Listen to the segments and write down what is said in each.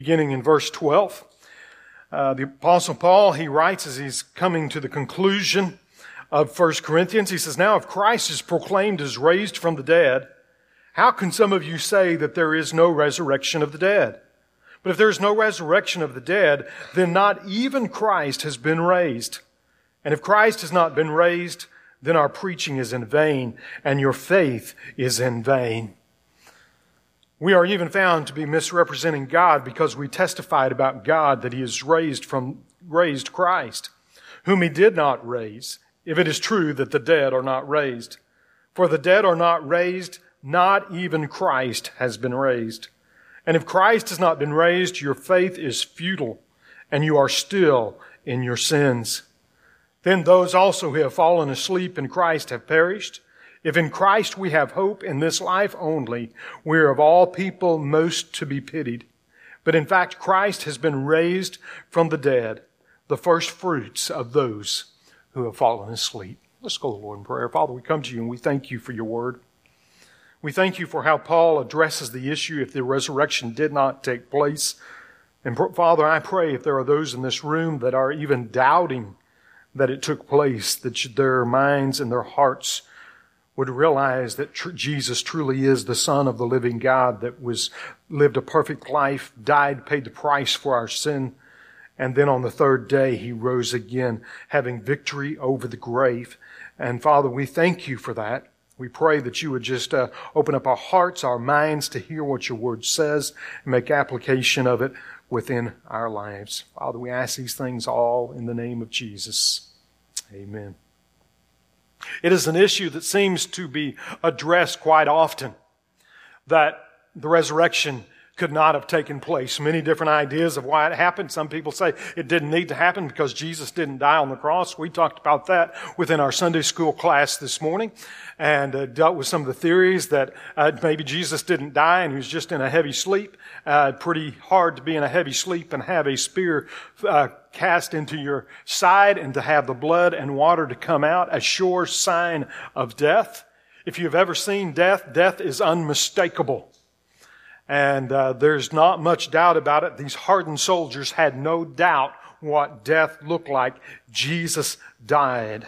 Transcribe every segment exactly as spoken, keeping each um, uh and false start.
Beginning in verse twelve, uh, the Apostle Paul, he writes as he's coming to the conclusion of First Corinthians, he says, "Now if Christ is proclaimed as raised from the dead, how can some of you say that there is no resurrection of the dead? But if there is no resurrection of the dead, then not even Christ has been raised. And if Christ has not been raised, then our preaching is in vain, and your faith is in vain. We are even found to be misrepresenting God because we testified about God that He has raised from raised Christ, whom He did not raise, if it is true that the dead are not raised. For the dead are not raised, not even Christ has been raised. And if Christ has not been raised, your faith is futile, and you are still in your sins. Then those also who have fallen asleep in Christ have perished. If in Christ we have hope in this life only, we are of all people most to be pitied. But in fact, Christ has been raised from the dead, the first fruits of those who have fallen asleep." Let's go to the Lord in prayer. Father, we come to you and we thank you for your word. We thank you for how Paul addresses the issue if the resurrection did not take place. And Father, I pray if there are those in this room that are even doubting that it took place, that their minds and their hearts would realize that tr- Jesus truly is the Son of the living God that was lived a perfect life, died, paid the price for our sin, and then on the third day He rose again, having victory over the grave. And Father, we thank you for that. We pray that you would just uh, open up our hearts, our minds to hear what your word says and make application of it within our lives. Father, we ask these things all in the name of Jesus. Amen. It is an issue that seems to be addressed quite often, that the resurrection could not have taken place. Many different ideas of why it happened. Some people say it didn't need to happen because Jesus didn't die on the cross. We talked about that within our Sunday school class this morning and uh, dealt with some of the theories that uh, maybe Jesus didn't die and he was just in a heavy sleep. Uh, pretty hard to be in a heavy sleep and have a spear uh, cast into your side and to have the blood and water to come out, a sure sign of death. If you've ever seen death, death is unmistakable. And uh, there's not much doubt about it. These hardened soldiers had no doubt what death looked like. Jesus died.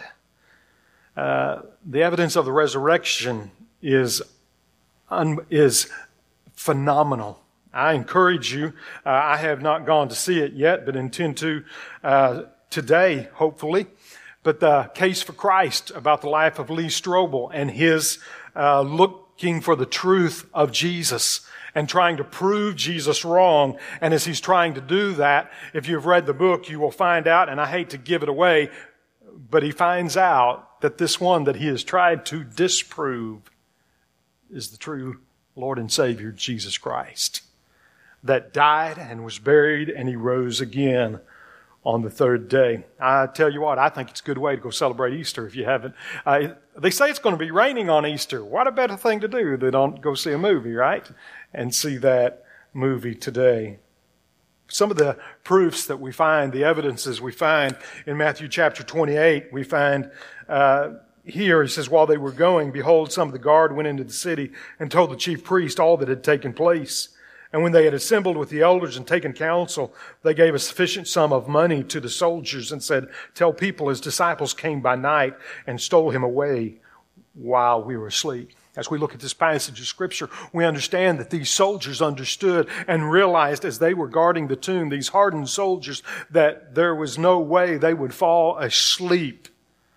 Uh, the evidence of the resurrection is un- is phenomenal. I encourage you. Uh, I have not gone to see it yet, but intend to uh, today, hopefully. But the Case for Christ about the life of Lee Strobel and his uh, looking for the truth of Jesus and trying to prove Jesus wrong. And as he's trying to do that, if you've read the book, you will find out, and I hate to give it away, but he finds out that this one that he has tried to disprove is the true Lord and Savior, Jesus Christ, that died and was buried and he rose again on the third day. I tell you what, I think it's a good way to go celebrate Easter if you haven't. Uh, they say it's going to be raining on Easter. What a better thing to do than don't go see a movie, right? And see that movie today. Some of the proofs that we find, the evidences we find in Matthew chapter twenty-eight, we find uh, here, he says, while they were going, behold, some of the guard went into the city and told the chief priest all that had taken place. And when they had assembled with the elders and taken counsel, they gave a sufficient sum of money to the soldiers and said, tell people his disciples came by night and stole him away while we were asleep. As we look at this passage of Scripture, we understand that these soldiers understood and realized as they were guarding the tomb, these hardened soldiers, that there was no way they would fall asleep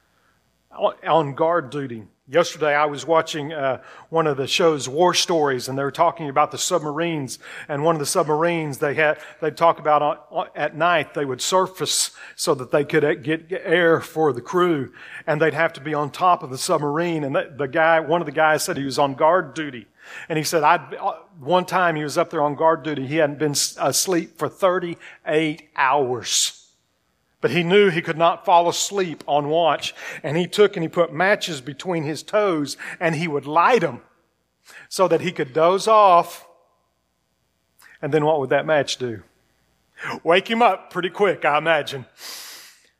on guard duty. Yesterday I was watching uh, one of the show's War Stories, and they were talking about the submarines. And one of the submarines they had, they talk about on, on, at night they would surface so that they could get air for the crew, and they'd have to be on top of the submarine. And the, the guy, one of the guys, said he was on guard duty, and he said, "I one time he was up there on guard duty. He hadn't been asleep for thirty-eight hours." But he knew he could not fall asleep on watch. And he took and he put matches between his toes and he would light them so that he could doze off. And then what would that match do? Wake him up pretty quick, I imagine.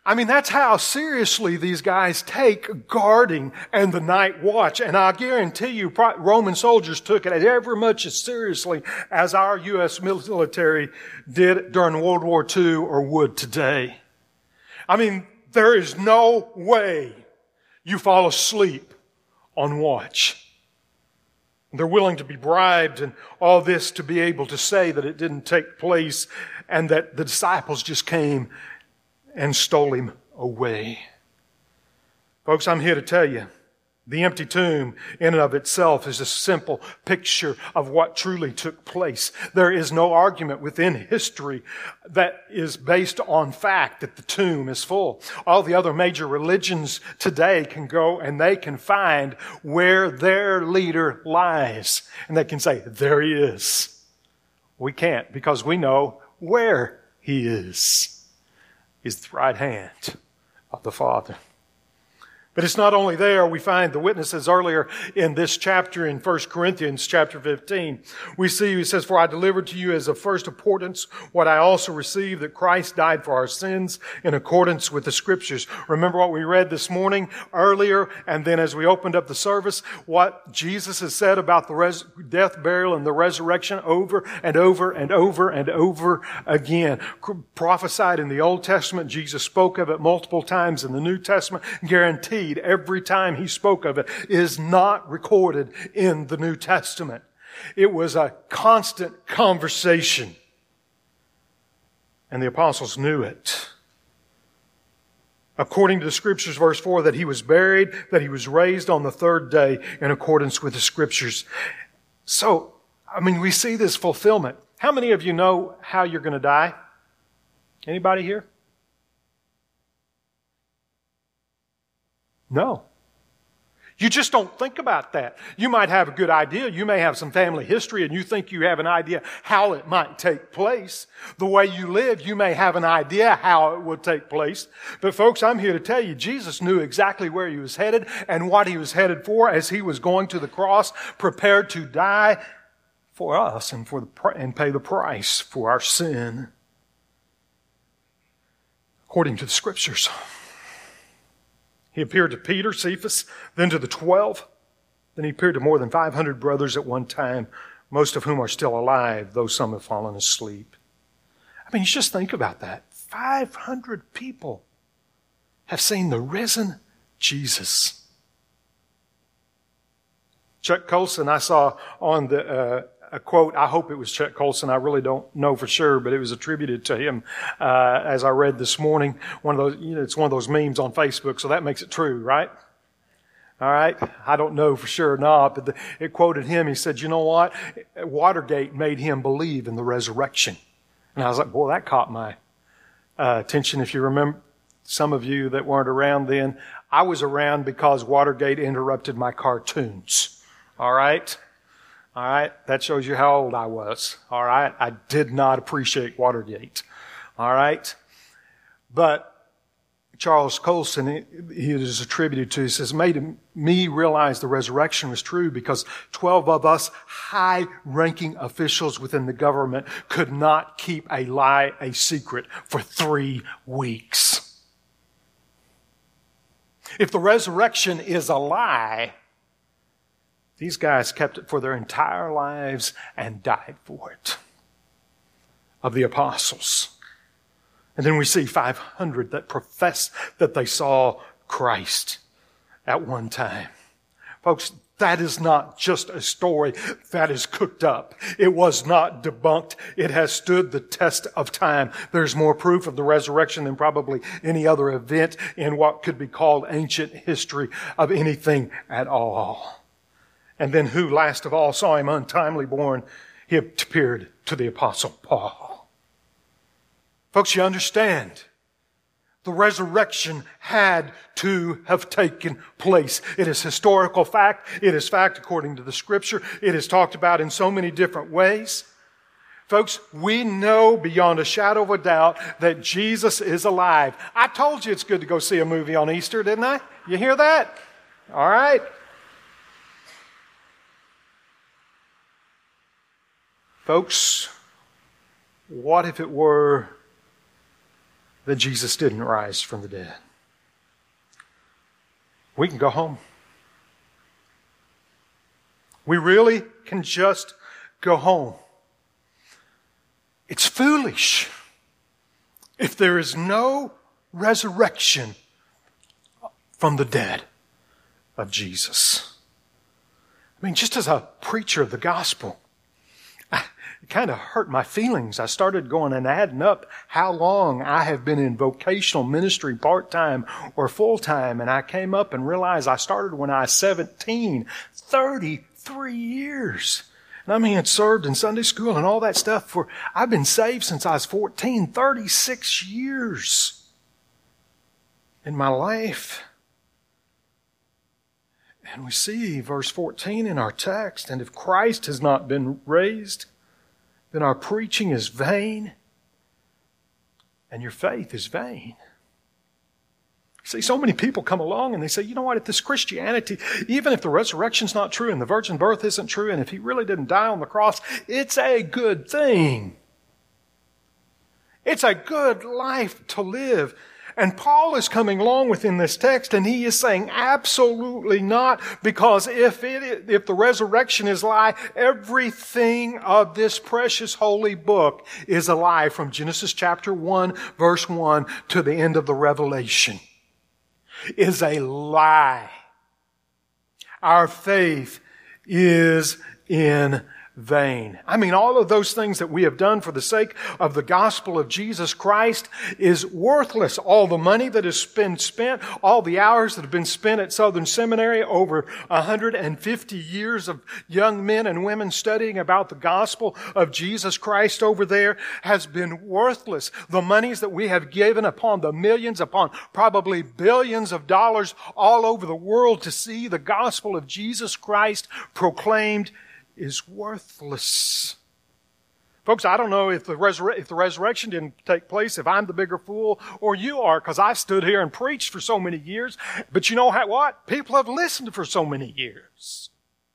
I mean, that's how seriously these guys take guarding and the night watch. And I guarantee you, Roman soldiers took it every much as seriously as our U S military did during World War Two or would today. I mean, there is no way you fall asleep on watch. They're willing to be bribed and all this to be able to say that it didn't take place and that the disciples just came and stole him away. Folks, I'm here to tell you, the empty tomb in and of itself is a simple picture of what truly took place. There is no argument within history that is based on fact that the tomb is full. All the other major religions today can go and they can find where their leader lies. And they can say, there he is. We can't, because we know where he is. Is the right hand of the Father. But it's not only there. We find the witnesses earlier in this chapter in First Corinthians chapter fifteen. We see he says, for I delivered to you as of first importance what I also received, that Christ died for our sins in accordance with the Scriptures. Remember what we read this morning earlier, and then as we opened up the service, what Jesus has said about the res- death, burial, and the resurrection over and over and over and over again. Prophesied in the Old Testament, Jesus spoke of it multiple times in the New Testament, guaranteed every time he spoke of it is not recorded in the New Testament. It was a constant conversation. And the apostles knew it. According to the Scriptures, verse four, that he was buried, that he was raised on the third day in accordance with the Scriptures. So, I mean, we see this fulfillment. How many of you know how you're going to die? Anybody here? No. You just don't think about that. You might have a good idea. You may have some family history and you think you have an idea how it might take place. The way you live, you may have an idea how it would take place. But folks, I'm here to tell you, Jesus knew exactly where he was headed and what he was headed for as he was going to the cross, prepared to die for us and for the and pay the price for our sin. According to the Scriptures. He appeared to Peter, Cephas, then to the twelve. Then he appeared to more than five hundred brothers at one time, most of whom are still alive, though some have fallen asleep. I mean, you just think about that. five hundred people have seen the risen Jesus. Chuck Colson, I saw on the uh, a quote, I hope it was Chuck Colson, I really don't know for sure, but it was attributed to him uh, as I read this morning. One of those, you know, it's one of those memes on Facebook, so that makes it true, right? All right? I don't know for sure or not, but the, it quoted him. He said, you know what? Watergate made him believe in the resurrection. And I was like, boy, that caught my uh, attention. If you remember, some of you that weren't around then, I was around because Watergate interrupted my cartoons. All right? All right, that shows you how old I was. All right, I did not appreciate Watergate. All right, but Charles Colson, he is attributed to, he says, made me realize the resurrection was true because twelve of us high-ranking officials within the government could not keep a lie a secret for three weeks. If the resurrection is a lie, these guys kept it for their entire lives and died for it. Of the apostles. And then we see five hundred that profess that they saw Christ at one time. Folks, that is not just a story that is cooked up. It was not debunked. It has stood the test of time. There's more proof of the resurrection than probably any other event in what could be called ancient history of anything at all. And then who last of all saw him untimely born? He appeared to the Apostle Paul. Folks, you understand. The resurrection had to have taken place. It is historical fact. It is fact according to the Scripture. It is talked about in so many different ways. Folks, we know beyond a shadow of a doubt that Jesus is alive. I told you it's good to go see a movie on Easter, didn't I? You hear that? All right. Folks, what if it were that Jesus didn't rise from the dead. We can go home. We really can just go home. It's foolish if there is no resurrection from the dead of Jesus. I mean, just as a preacher of the gospel, I, it kind of hurt my feelings. I started going and adding up how long I have been in vocational ministry, part-time or full-time, and I came up and realized I started when I was seventeen, thirty-three years. And I mean, I'd served in Sunday school and all that stuff for, I've been saved since I was fourteen, thirty-six years in my life. And we see verse fourteen in our text, and if Christ has not been raised, then our preaching is vain and your faith is vain. See, so many people come along and they say, you know what, if this Christianity, even if the resurrection's not true and the virgin birth isn't true, and if he really didn't die on the cross, it's a good thing. It's a good life to live. And Paul is coming along within this text and he is saying absolutely not, because if it, if the resurrection is a lie, everything of this precious holy book is a lie from Genesis chapter one, verse one to the end of the Revelation. Is a lie. Our faith is in vain. I mean, all of those things that we have done for the sake of the gospel of Jesus Christ is worthless. All the money that has been spent, all the hours that have been spent at Southern Seminary, over one hundred fifty years of young men and women studying about the gospel of Jesus Christ over there, has been worthless. The monies that we have given upon the millions, upon probably billions of dollars all over the world to see the gospel of Jesus Christ proclaimed is worthless. Folks, I don't know if the, resur- if the resurrection didn't take place, if I'm the bigger fool or you are, because I stood here and preached for so many years. But you know how, what? People have listened for so many years.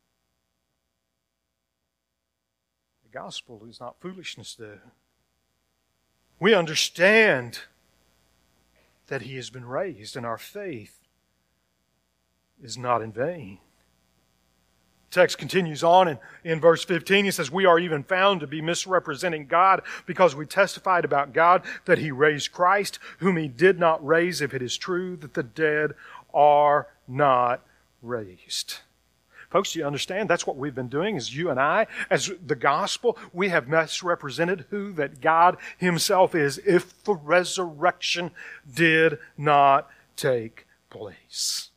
The gospel is not foolishness, though. We understand that he has been raised, and our faith is not in vain. The text continues on, and in verse fifteen he says, we are even found to be misrepresenting God because we testified about God that he raised Christ, whom he did not raise, if it is true that the dead are not raised. Folks, do you understand? That's what we've been doing, as you and I, as the gospel, we have misrepresented who that God himself is if the resurrection did not take place.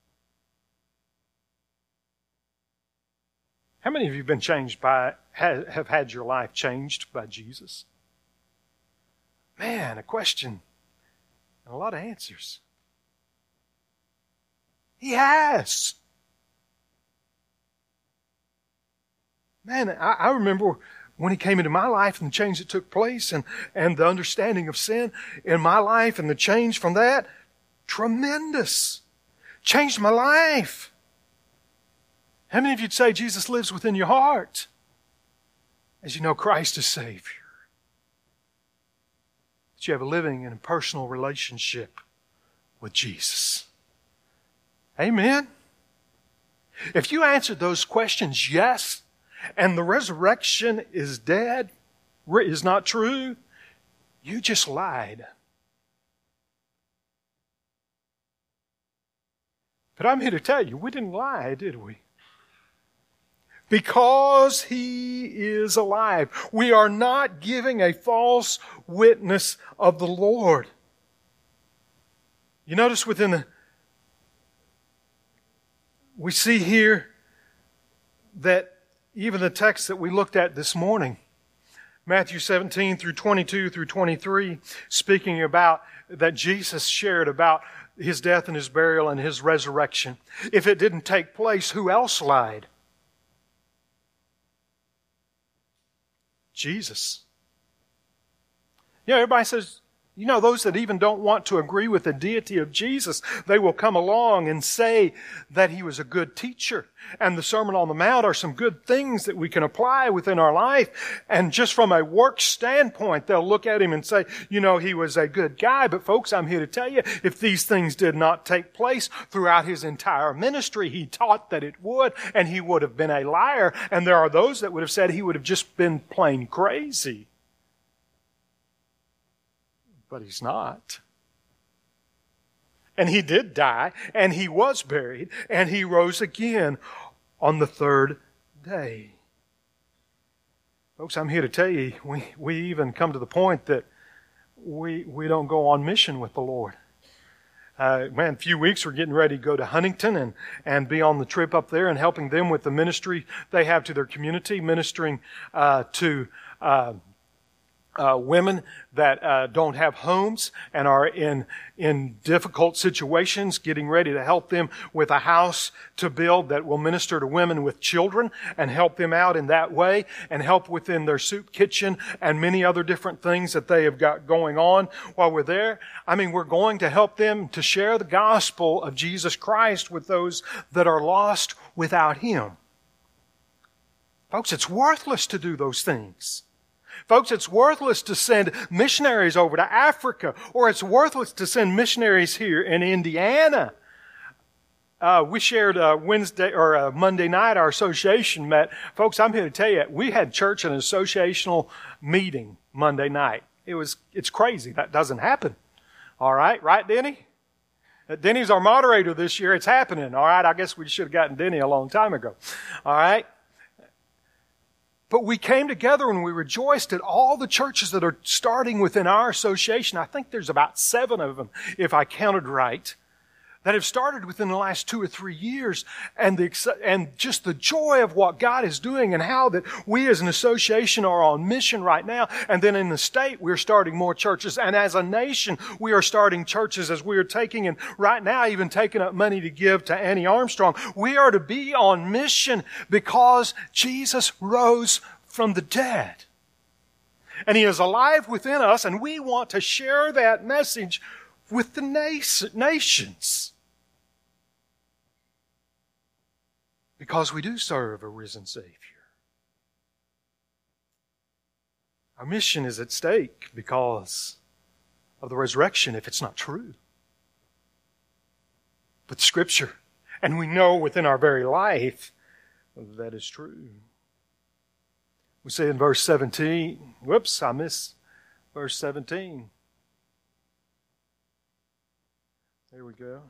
How many of you have been changed by, have had your life changed by Jesus? Man, a question and a lot of answers. He has. Man, I, I remember when he came into my life and the change that took place and, and the understanding of sin in my life and the change from that, tremendous. Changed my life. How many of you'd say Jesus lives within your heart as you know Christ is Savior? That you have a living and personal relationship with Jesus. Amen? If you answered those questions yes, and the resurrection is dead, is not true, you just lied. But I'm here to tell you, we didn't lie, did we? Because he is alive. We are not giving a false witness of the Lord. You notice within the, we see here that even the text that we looked at this morning, Matthew seventeen through twenty-two through twenty-three, speaking about that Jesus shared about his death and his burial and his resurrection. If it didn't take place, who else lied? Jesus. You know, everybody says, You know, those that even don't want to agree with the deity of Jesus, they will come along and say that He was a good teacher. And the Sermon on the Mount are some good things that we can apply within our life. And just from a work standpoint, they'll look at Him and say, you know, He was a good guy. But folks, I'm here to tell you, if these things did not take place throughout His entire ministry, He taught that it would, and He would have been a liar. And there are those that would have said He would have just been plain crazy. But He's not. And He did die, and He was buried, and He rose again on the third day. Folks, I'm here to tell you, we, we even come to the point that we, we don't go on mission with the Lord. Uh, man, a few weeks we're getting ready to go to Huntington and, and be on the trip up there and helping them with the ministry they have to their community, ministering uh, to uh Uh, women that uh, don't have homes and are in in difficult situations, getting ready to help them with a house to build that will minister to women with children and help them out in that way, and help within their soup kitchen and many other different things that they have got going on while we're there. I mean, we're going to help them to share the gospel of Jesus Christ with those that are lost without Him. Folks, it's worthless to do those things. Folks, it's worthless to send missionaries over to Africa, or it's worthless to send missionaries here in Indiana. Uh, we shared uh, Wednesday or uh, Monday night. Our association met. Folks, I'm here to tell you, we had church and associational meeting Monday night. It was it's crazy. That doesn't happen. All right, right, Denny? Uh, Denny's our moderator this year. It's happening. All right, I guess we should have gotten Denny a long time ago. All right. But we came together and we rejoiced at all the churches that are starting within our association. I think there's about seven of them, if I counted right, that have started within the last two or three years. And the and just the joy of what God is doing, and how that we as an association are on mission right now. And then in the state, we're starting more churches. And as a nation, we are starting churches as we are taking, and right now even taking up money to give to Annie Armstrong. We are to be on mission because Jesus rose from the dead. And He is alive within us, and we want to share that message with the nations. Because we do serve a risen Savior. Our mission is at stake because of the resurrection, if it's not true. But Scripture, and we know within our very life, that is true. We say in verse seventeen, whoops, I missed verse seventeen. There we go.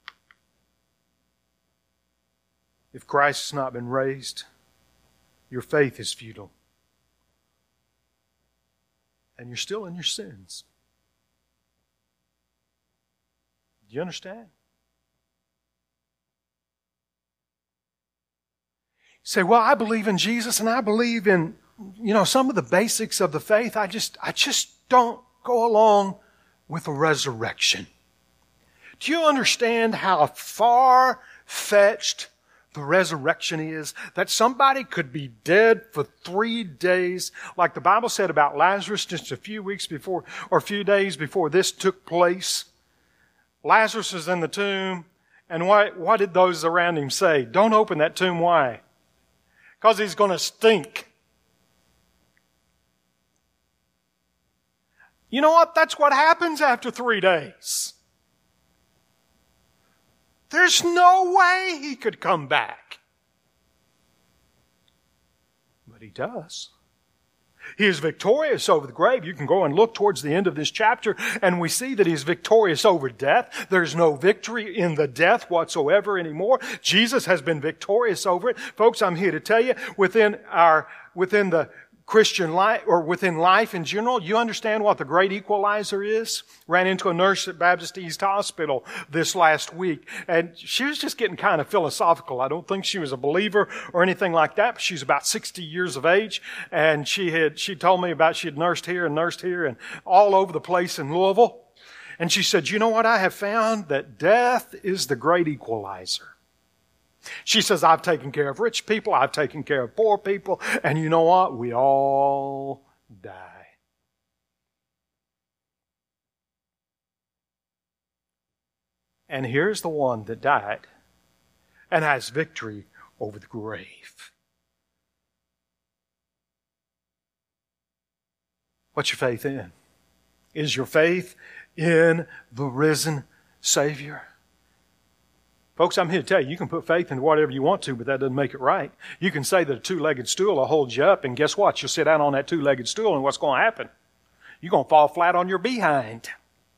If Christ has not been raised, your faith is futile. And you're still in your sins. Do you understand? You say, well, I believe in Jesus and I believe in, you know, some of the basics of the faith. I just, I just don't go along with the resurrection. Do you understand how far-fetched the resurrection is? That somebody could be dead for three days, like the Bible said about Lazarus just a few weeks before, or a few days before this took place. Lazarus is in the tomb, and what, what did those around him say? Don't open that tomb. Why? Because he's going to stink. You know what? That's what happens after three days. There's no way He could come back. But He does. He is victorious over the grave. You can go and look towards the end of this chapter, and we see that He is victorious over death. There's no victory in the death whatsoever anymore. Jesus has been victorious over it. Folks, I'm here to tell you, within our, within the Christian life, or within life in general, you understand what the great equalizer is? Ran into a nurse at Baptist East Hospital this last week, and she was just getting kind of philosophical. I don't think she was a believer or anything like that, but she's about sixty years of age, and she had, she told me about she had nursed here and nursed here and all over the place in Louisville. And she said, you know what I have found? That death is the great equalizer. She says, I've taken care of rich people, I've taken care of poor people, and you know what? We all die. And here's the one that died and has victory over the grave. What's your faith in? Is your faith in the risen Savior? Folks, I'm here to tell you, you can put faith in whatever you want to, but that doesn't make it right. You can say that a two-legged stool will hold you up, and guess what? You'll sit down on that two-legged stool, and what's going to happen? You're going to fall flat on your behind.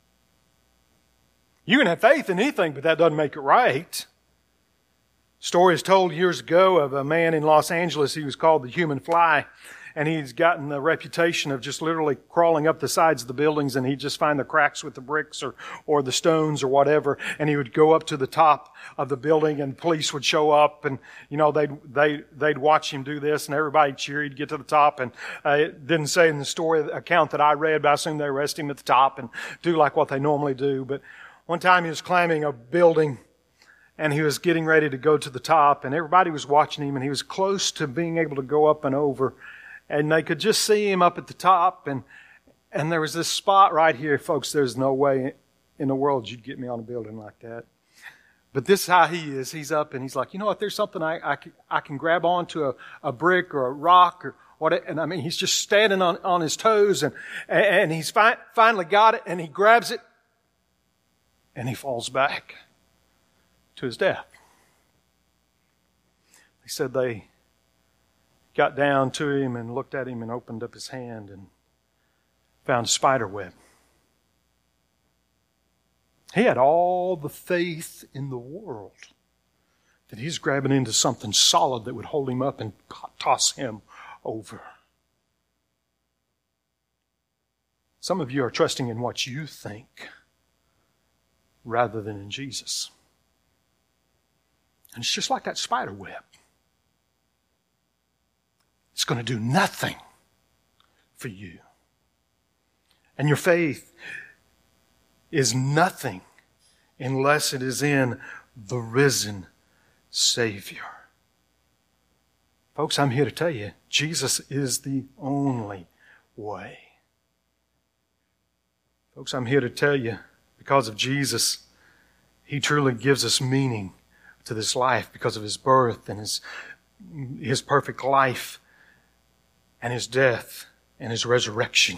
You can have faith in anything, but that doesn't make it right. Story is told years ago of a man in Los Angeles. He was called the Human Fly. And he's gotten the reputation of just literally crawling up the sides of the buildings, and he'd just find the cracks with the bricks or, or the stones or whatever. And he would go up to the top of the building, and police would show up, and, you know, they'd, they, they'd watch him do this, and everybody cheer. He'd get to the top, and uh, it didn't say in the story account that I read, but I assume they arrest him at the top and do like what they normally do. But one time he was climbing a building, and he was getting ready to go to the top, and everybody was watching him, and he was close to being able to go up and over. And they could just see him up at the top. And and there was this spot right here. Folks, there's no way in the world you'd get me on a building like that. But this is how he is. He's up and he's like, you know what, there's something I, I, can, I can grab onto a, a brick or a rock or what. And I mean, he's just standing on, on his toes. And, and he's fi- finally got it, and he grabs it. And he falls back to his death. He said they got down to him and looked at him and opened up his hand and found a spider web. He had all the faith in the world that he's grabbing into something solid that would hold him up and toss him over. Some of you are trusting in what you think rather than in Jesus. And it's just like that spider web. It's going to do nothing for you. And your faith is nothing unless it is in the risen Savior. Folks, I'm here to tell you, Jesus is the only way. Folks, I'm here to tell you, because of Jesus, He truly gives us meaning to this life because of His birth and His, His perfect life and His death and His resurrection.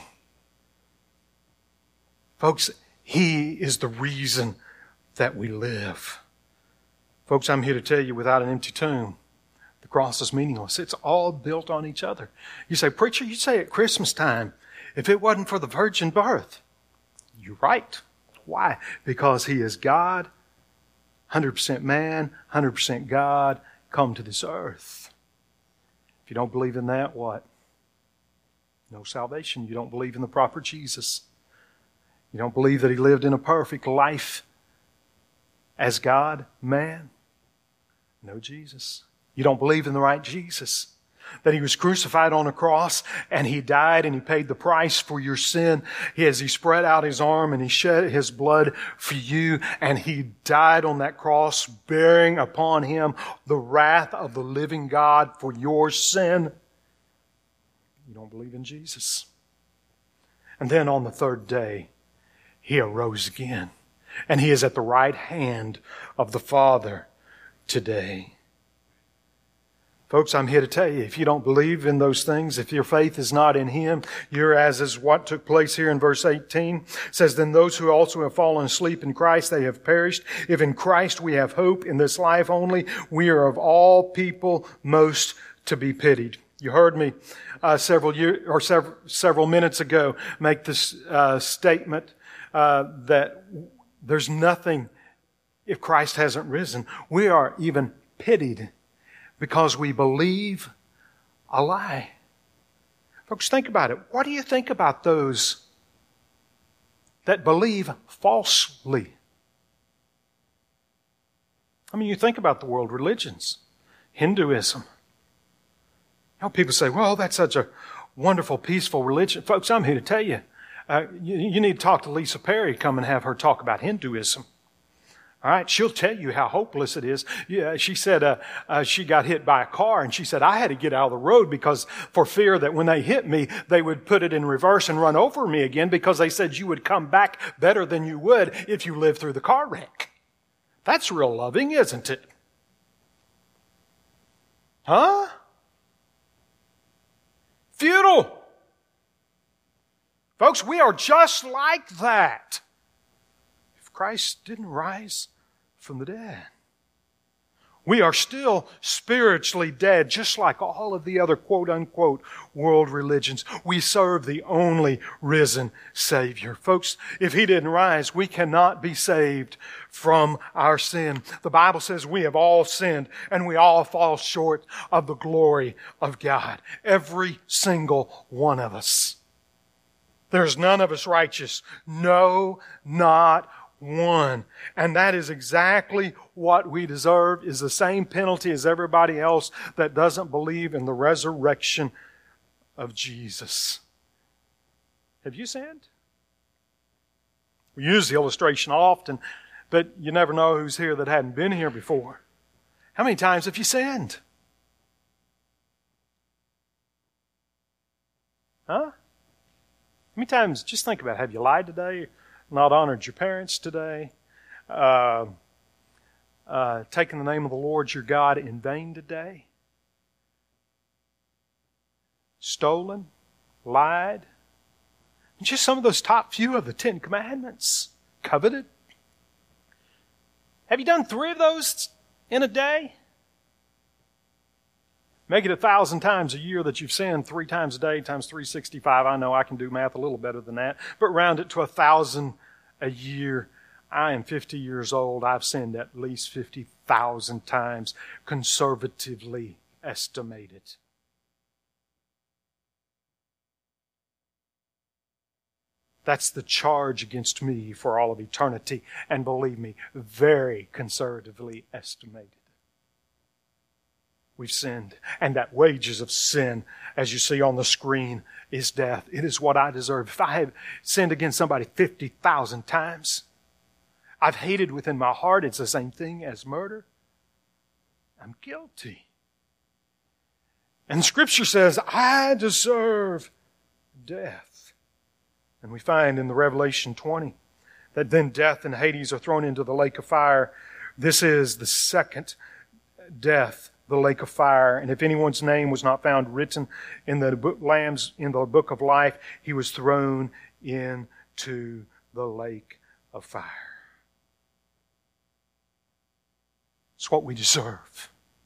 Folks, He is the reason that we live. Folks, I'm here to tell you, without an empty tomb, the cross is meaningless. It's all built on each other. You say, preacher, you say at Christmas time, if it wasn't for the virgin birth. You're right. Why? Because He is God, one hundred percent man, one hundred percent God, come to this earth. If you don't believe in that, what? No salvation. You don't believe in the proper Jesus. You don't believe that He lived in a perfect life as God, man. No Jesus. You don't believe in the right Jesus. That He was crucified on a cross and He died and He paid the price for your sin. As He spread out His arm and He shed His blood for you, and He died on that cross, bearing upon Him the wrath of the living God for your sin. You don't believe in Jesus. And then on the third day, He arose again. And He is at the right hand of the Father today. Folks, I'm here to tell you, if you don't believe in those things, if your faith is not in Him, you're as is what took place here in verse eighteen. It says, then those who also have fallen asleep in Christ, they have perished. If in Christ we have hope in this life only, we are of all people most to be pitied. You heard me uh, several years or several several minutes ago make this uh, statement uh, that there's nothing if Christ hasn't risen. We are even pitied because we believe a lie. Folks, think about it. What do you think about those that believe falsely? I mean, you think about the world religions, Hinduism. You know, people say, well, that's such a wonderful, peaceful religion. Folks, I'm here to tell you, uh, you, you need to talk to Lisa Perry, come and have her talk about Hinduism. All right, she'll tell you how hopeless it is. Yeah, she said uh, uh, she got hit by a car, and she said, I had to get out of the road because for fear that when they hit me, they would put it in reverse and run over me again, because they said you would come back better than you would if you lived through the car wreck. That's real loving, isn't it? Huh? Futile. Folks, we are just like that. If Christ didn't rise from the dead, we are still spiritually dead, just like all of the other quote-unquote world religions. We serve the only risen Savior. Folks, if He didn't rise, we cannot be saved from our sin. The Bible says we have all sinned and we all fall short of the glory of God. Every single one of us. There's none of us righteous. No, not one. And that is exactly what we deserve, is the same penalty as everybody else that doesn't believe in the resurrection of Jesus. Have you sinned? We use the illustration often, but you never know who's here that hadn't been here before. How many times have you sinned? Huh? How many times, just think about it, have you lied today? Not honored your parents today? Uh, uh, taken the name of the Lord your God in vain today? Stolen? Lied? Just some of those top few of the Ten Commandments. Coveted? Have you done three of those in a day? Make it a thousand times a year that you've sinned, three times a day times three hundred sixty-five. I know I can do math a little better than that, but round it to a thousand a year. I am fifty years old. I've sinned at least fifty thousand times, conservatively estimated. That's the charge against me for all of eternity, and believe me, very conservatively estimated. We've sinned. And that wages of sin, as you see on the screen, is death. It is what I deserve. If I have sinned against somebody fifty thousand times, I've hated within my heart, it's the same thing as murder. I'm guilty. And Scripture says, I deserve death. And we find in the Revelation twenty that then death and Hades are thrown into the lake of fire. This is the second death, the lake of fire. And if anyone's name was not found written in the book, Lamb's in the book of life, he was thrown into the lake of fire. It's what we deserve.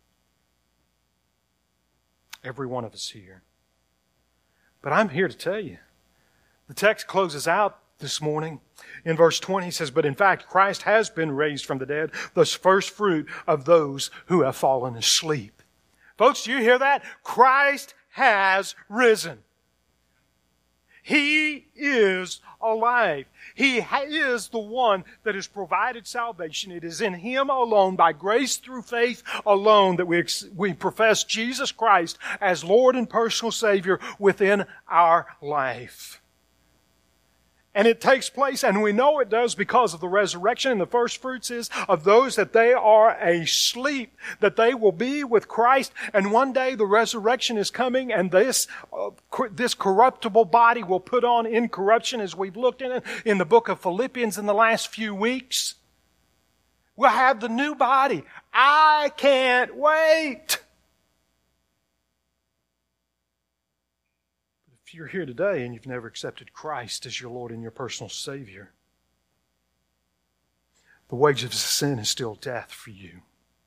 Every one of us here. But I'm here to tell you, the text closes out this morning in verse twenty. He says, but in fact, Christ has been raised from the dead, the first fruit of those who have fallen asleep. Folks, do you hear that? Christ has risen. He is alive. He is the one that has provided salvation. It is in Him alone, by grace through faith alone, that we, we profess Jesus Christ as Lord and personal Savior within our life. And it takes place, and we know it does because of the resurrection. And the first fruits is of those that they are asleep, that they will be with Christ. And one day the resurrection is coming, and this uh, this corruptible body will put on incorruption, as we've looked in it in the book of Philippians in the last few weeks. We'll have the new body. I can't wait. If you're here today and you've never accepted Christ as your Lord and your personal Savior, the wage of sin is still death for you.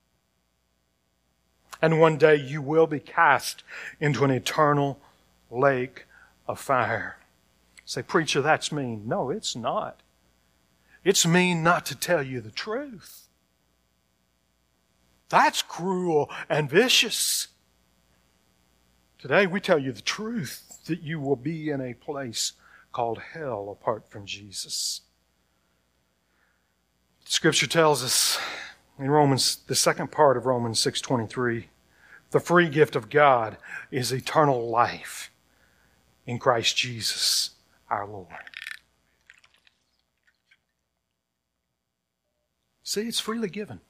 And one day you will be cast into an eternal lake of fire. Say, preacher, that's mean. No, it's not. It's mean not to tell you the truth. That's cruel and vicious. Today we tell you the truth, that you will be in a place called hell apart from Jesus. Scripture tells us in Romans, the second part of Romans six twenty-three, the free gift of God is eternal life in Christ Jesus our Lord. See, it's freely given.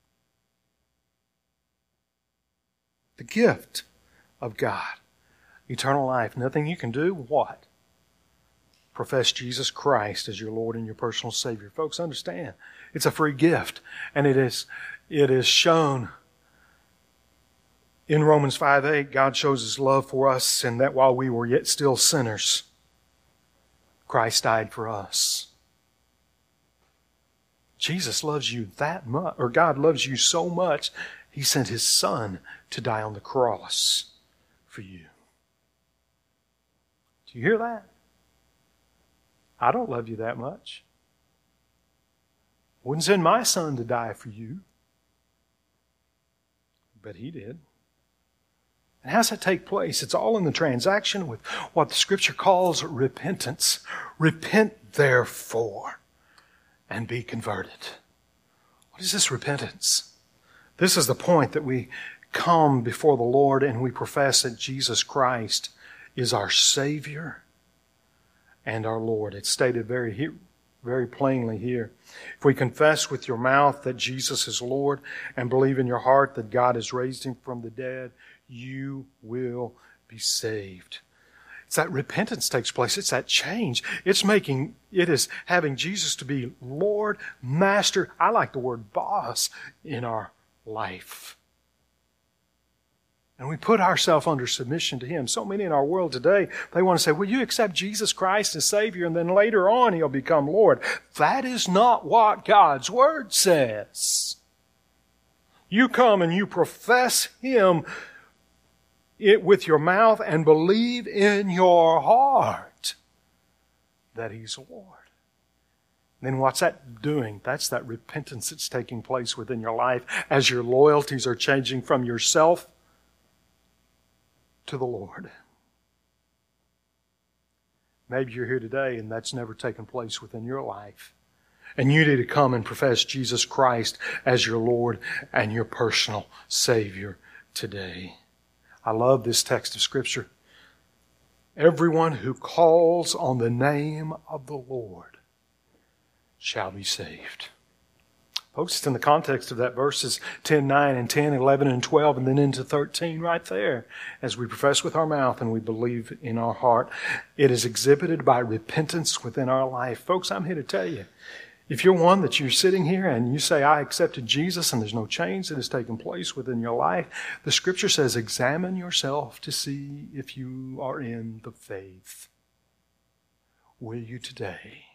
The gift of God. Eternal life. Nothing you can do. What? profess Jesus Christ as your Lord and your personal Savior. Folks, understand, it's a free gift. And it is, it is shown in Romans five eight. God shows His love for us in that while we were yet still sinners, Christ died for us. Jesus loves you that much, or God loves you so much, He sent His Son to die on the cross for you. Do you hear that? I don't love you that much. I wouldn't send my Son to die for you. But He did. And how does that take place? It's all in the transaction with what the Scripture calls repentance. Repent, therefore, and be converted. What is this repentance? This is the point that we come before the Lord and we profess that Jesus Christ is our Savior and our Lord. It's stated very, very plainly here. If we confess with your mouth that Jesus is Lord and believe in your heart that God has raised Him from the dead, you will be saved. It's that repentance takes place. It's that change. It's making, it is having Jesus to be Lord, Master. I like the word boss in our life. And we put ourselves under submission to Him. So many in our world today, they want to say, will you accept Jesus Christ as Savior and then later on He'll become Lord? That is not what God's Word says. You come and you profess Him it with your mouth and believe in your heart that He's Lord. Then what's that doing? That's that repentance that's taking place within your life as your loyalties are changing from yourself to the Lord. Maybe you're here today and that's never taken place within your life. And you need to come and profess Jesus Christ as your Lord and your personal Savior today. I love this text of Scripture. Everyone who calls on the name of the Lord shall be saved. Folks, it's in the context of that verses ten nine and ten, eleven and twelve, and then into thirteen right there. As we profess with our mouth and we believe in our heart, it is exhibited by repentance within our life. Folks, I'm here to tell you, if you're one that you're sitting here and you say, I accepted Jesus and there's no change that has taken place within your life, the Scripture says, examine yourself to see if you are in the faith. Will you today